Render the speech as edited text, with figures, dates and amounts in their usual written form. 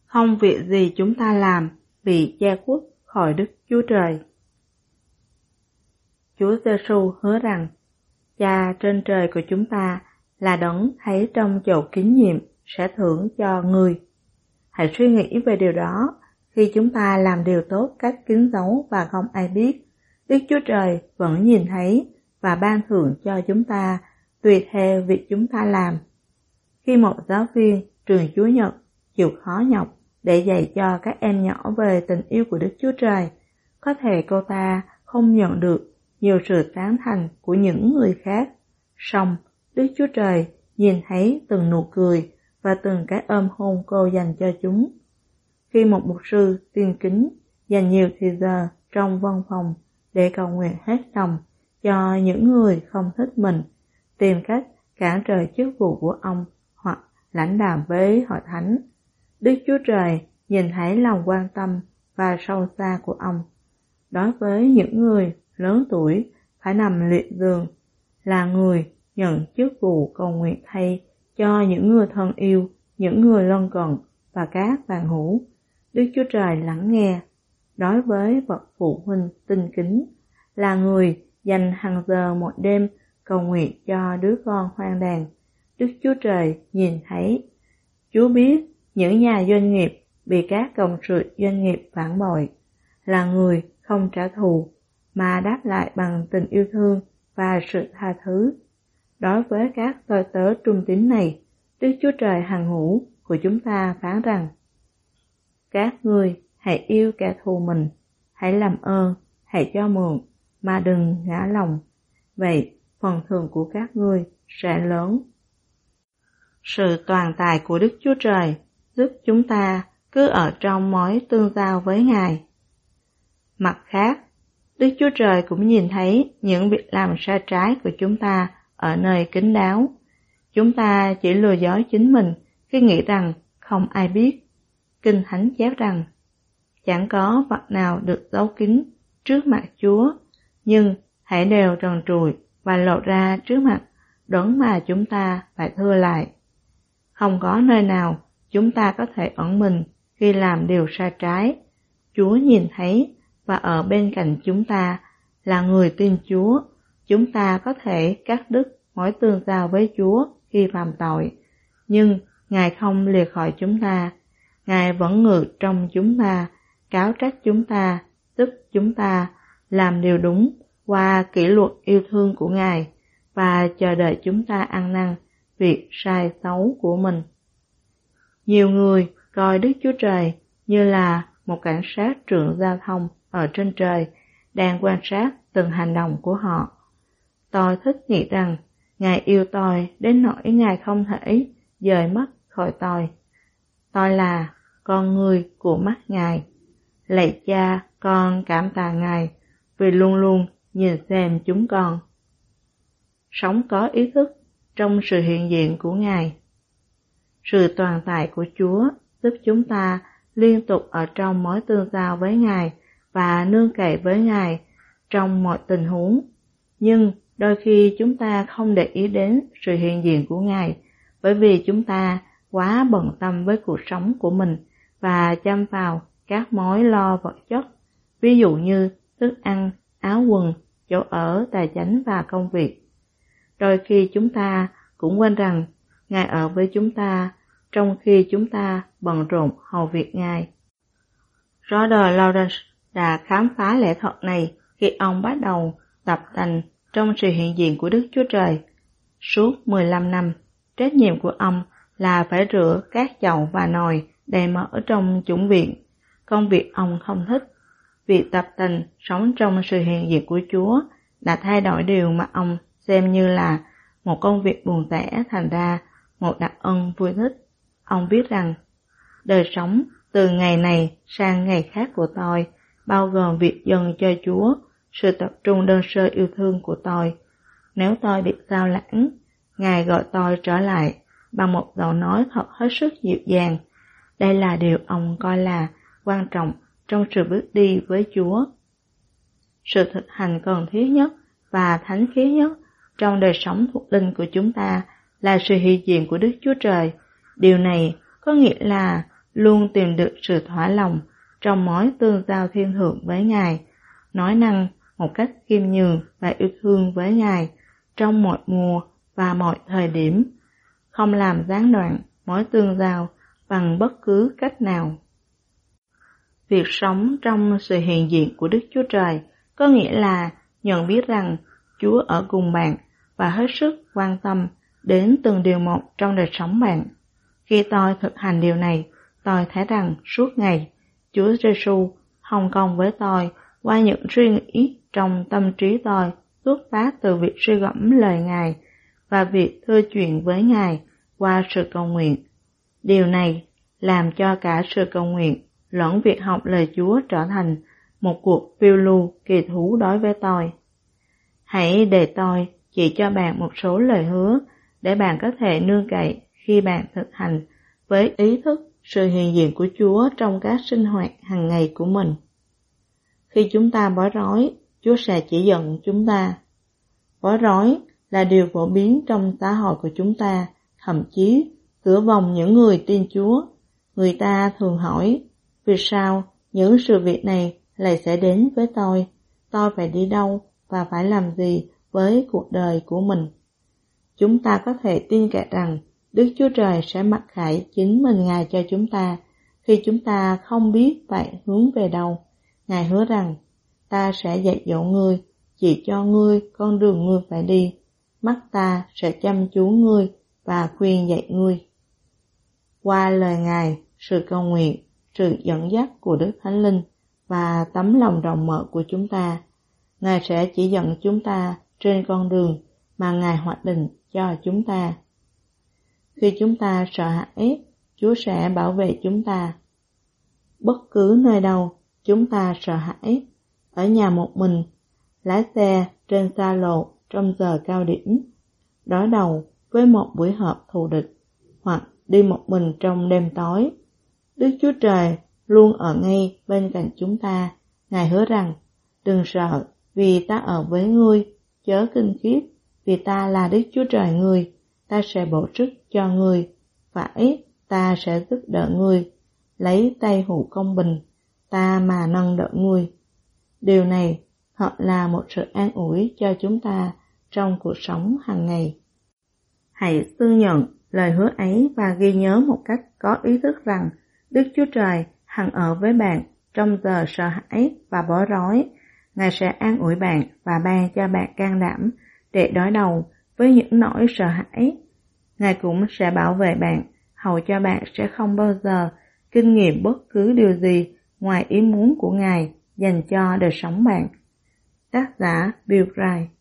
không việc gì chúng ta làm bị che khuất khỏi Đức Chúa Trời. Chúa Giêsu hứa rằng, Cha trên trời của chúng ta là đấng thấy trong chỗ kín nhiệm sẽ thưởng cho người. Hãy suy nghĩ về điều đó. Khi chúng ta làm điều tốt cách kín dấu và không ai biết, Đức Chúa Trời vẫn nhìn thấy và ban thưởng cho chúng ta tùy theo việc chúng ta làm. Khi một giáo viên trường Chúa Nhật chịu khó nhọc để dạy cho các em nhỏ về tình yêu của Đức Chúa Trời, có thể cô ta không nhận được nhiều sự tán thành của những người khác. Song Đức Chúa Trời nhìn thấy từng nụ cười và từng cái ôm hôn cô dành cho chúng. Khi một mục sư tiên kính dành nhiều thời giờ trong văn phòng để cầu nguyện hết lòng cho những người không thích mình, tìm cách cản trở chức vụ của ông hoặc lãnh đàm với hội thánh, Đức Chúa Trời nhìn thấy lòng quan tâm và sâu xa của ông. Đối với những người lớn tuổi phải nằm liệt giường, là người nhận chức vụ cầu nguyện thay cho những người thân yêu, những người lân cận và các bạn hữu, Đức Chúa Trời lắng nghe. Đối với bậc phụ huynh tinh kính, là người dành hàng giờ mỗi đêm cầu nguyện cho đứa con hoang đàn, Đức Chúa Trời nhìn thấy. Chúa biết những nhà doanh nghiệp bị các cộng sự doanh nghiệp phản bội, là người không trả thù mà đáp lại bằng tình yêu thương và sự tha thứ. Đối với các tôi tớ trung tín này, Đức Chúa Trời hằng hữu của chúng ta phán rằng, các ngươi hãy yêu kẻ thù mình, hãy làm ơn, hãy cho mượn, mà đừng ngã lòng. Vậy phần thưởng của các ngươi sẽ lớn. Sự toàn tài của Đức Chúa Trời giúp chúng ta cứ ở trong mối tương giao với Ngài. Mặt khác, Đức Chúa Trời cũng nhìn thấy những việc làm sai trái của chúng ta ở nơi kín đáo. Chúng ta chỉ lừa dối chính mình khi nghĩ rằng không ai biết. Kinh Thánh chép rằng, chẳng có vật nào được giấu kín trước mặt Chúa, nhưng hãy đều trần trụi và lộ ra trước mặt đấng mà chúng ta phải thưa lại. Không có nơi nào chúng ta có thể ẩn mình khi làm điều sai trái. Chúa nhìn thấy và ở bên cạnh chúng ta, là người tin Chúa. Chúng ta có thể cắt đứt mối tương giao với Chúa khi phạm tội, nhưng Ngài không lìa khỏi chúng ta. Ngài vẫn ngự trong chúng ta, cáo trách chúng ta, giúp chúng ta làm điều đúng qua kỷ luật yêu thương của Ngài và chờ đợi chúng ta ăn năn việc sai xấu của mình. Nhiều người coi Đức Chúa Trời như là một cảnh sát trưởng giao thông ở trên trời đang quan sát từng hành động của họ. Tôi thích nghĩ rằng Ngài yêu tôi đến nỗi Ngài không thể dời mắt khỏi tôi. Tôi là con người của mắt Ngài. Lạy Cha, con cảm tạ Ngài vì luôn luôn nhìn xem chúng con. Sống có ý thức trong sự hiện diện của Ngài. Sự toàn tại của Chúa giúp chúng ta liên tục ở trong mối tương giao với Ngài và nương cậy với Ngài trong mọi tình huống. Nhưng đôi khi chúng ta không để ý đến sự hiện diện của Ngài bởi vì chúng ta quá bận tâm với cuộc sống của mình và chăm vào các mối lo vật chất, ví dụ như thức ăn, áo quần, chỗ ở, tài chánh và công việc. Đôi khi chúng ta cũng quên rằng Ngài ở với chúng ta trong khi chúng ta bận rộn hầu việc Ngài. Robert Lawrence đã khám phá lẽ thật này khi ông bắt đầu tập tành trong sự hiện diện của Đức Chúa Trời. Suốt 15 năm, trách nhiệm của ông là phải rửa các chậu và nồi đầy mỡ trong chủng viện, công việc ông không thích. Việc tập tành sống trong sự hiện diện của Chúa đã thay đổi điều mà ông xem như là một công việc buồn tẻ thành ra một đặc ân vui thích. Ông biết rằng, đời sống từ ngày này sang ngày khác của tôi bao gồm việc dâng cho Chúa sự tập trung đơn sơ yêu thương của tôi. Nếu tôi bị sao lãng, Ngài gọi tôi trở lại bằng một giọng nói thật hết sức dịu dàng. Đây là điều ông coi là quan trọng trong sự bước đi với Chúa. Sự thực hành cần thiết nhất và thánh khiết nhất trong đời sống thuộc linh của chúng ta là sự hiện diện của Đức Chúa Trời. Điều này có nghĩa là luôn tìm được sự thỏa lòng trong mối tương giao thiên thượng với Ngài, nói năng một cách khiêm nhường và yêu thương với Ngài trong mọi mùa và mọi thời điểm, không làm gián đoạn mối tương giao bằng bất cứ cách nào. Việc sống trong sự hiện diện của Đức Chúa Trời có nghĩa là nhận biết rằng Chúa ở cùng bạn và hết sức quan tâm đến từng điều một trong đời sống bạn. Khi tôi thực hành điều này, tôi thấy rằng suốt ngày Chúa Giêsu hồng công với tôi qua những suy nghĩ trong tâm trí tôi xuất phát từ việc suy gẫm lời Ngài và việc thưa chuyện với Ngài qua sự cầu nguyện. Điều này làm cho cả sự cầu nguyện lẫn việc học lời Chúa trở thành một cuộc phiêu lưu kỳ thú đối với tôi. Hãy để tôi chỉ cho bạn một số lời hứa để bạn có thể nương cậy khi bạn thực hành với ý thức sự hiện diện của Chúa trong các sinh hoạt hàng ngày của mình. Khi chúng ta bối rối, Chúa sẽ chỉ dẫn chúng ta. Bối rối là điều phổ biến trong xã hội của chúng ta, thậm chí giữa vòng những người tin Chúa. Người ta thường hỏi, vì sao những sự việc này lại sẽ đến với tôi? Tôi phải đi đâu và phải làm gì với cuộc đời của mình? Chúng ta có thể tin cậy rằng Đức Chúa Trời sẽ mặc khải chính mình Ngài cho chúng ta khi chúng ta không biết phải hướng về đâu. Ngài hứa rằng, ta sẽ dạy dỗ ngươi, chỉ cho ngươi con đường ngươi phải đi. Mắt ta sẽ chăm chú ngươi và khuyên dạy ngươi. Qua lời Ngài, sự cầu nguyện, sự dẫn dắt của Đức Thánh Linh và tấm lòng rộng mở của chúng ta, Ngài sẽ chỉ dẫn chúng ta trên con đường mà Ngài hoạch định cho chúng ta. Khi chúng ta sợ hãi, Chúa sẽ bảo vệ chúng ta. Bất cứ nơi đâu chúng ta sợ hãi, ở nhà một mình, lái xe trên xa lộ trong giờ cao điểm, đối đầu với một buổi họp thù địch, hoặc đi một mình trong đêm tối, Đức Chúa Trời luôn ở ngay bên cạnh chúng ta. Ngài hứa rằng, đừng sợ vì ta ở với ngươi, chớ kinh khiếp vì ta là Đức Chúa Trời ngươi, ta sẽ bổ sức cho ngươi, phải, ta sẽ giúp đỡ ngươi, lấy tay hữu công bình, ta mà nâng đỡ ngươi. Điều này thật là một sự an ủi cho chúng ta trong cuộc sống hàng ngày. Hãy xưng nhận lời hứa ấy và ghi nhớ một cách có ý thức rằng Đức Chúa Trời hằng ở với bạn trong giờ sợ hãi và bối rối. Ngài sẽ an ủi bạn và ban cho bạn can đảm để đối đầu với những nỗi sợ hãi. Ngài cũng sẽ bảo vệ bạn, hầu cho bạn sẽ không bao giờ kinh nghiệm bất cứ điều gì ngoài ý muốn của Ngài dành cho đời sống bạn. Tác giả Bill Wright.